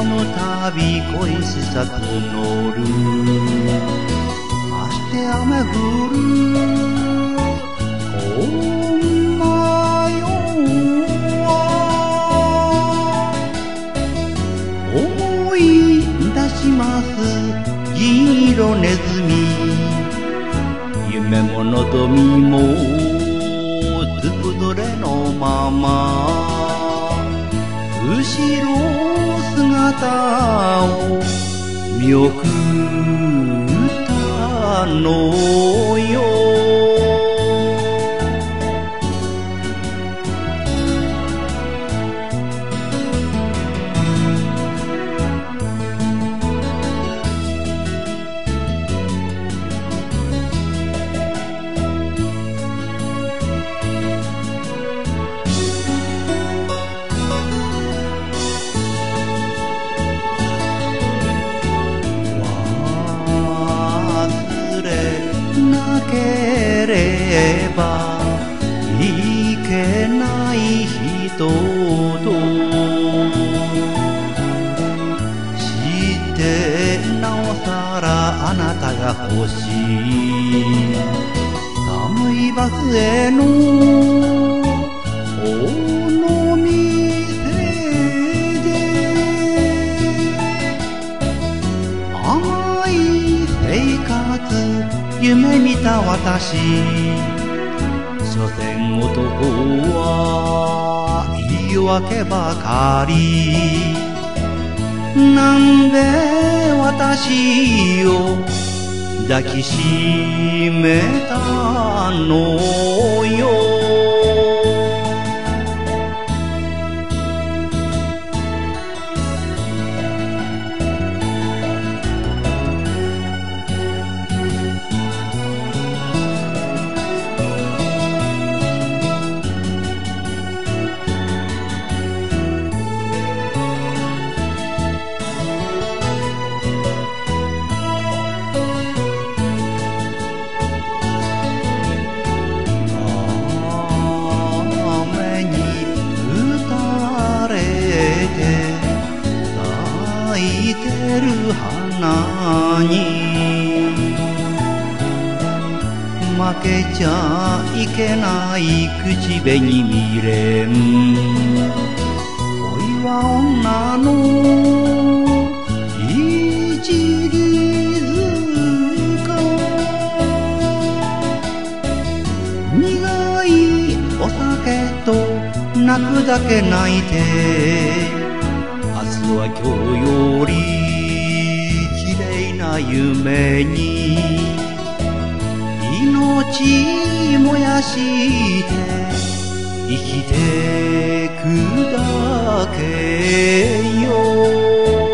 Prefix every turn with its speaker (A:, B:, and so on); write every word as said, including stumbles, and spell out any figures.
A: の旅恋しさ募るまして雨降るこんな夜は思い出します銀色ネズミ夢物と身もずぶ濡れのまま後ろ姿を見送ったのよなければいけない人と知ってなおさらあなたが欲しい寒いバスへの尾道で甘い生活夢見た私所詮男は言い訳ばかりなんで私を抱きしめたのよ咲いてる花に負けちゃいけない口紅未練恋は女の一里塚苦いお酒と泣くだけ泣いて明日は今日より綺麗な夢に命燃やして生きてくだけよ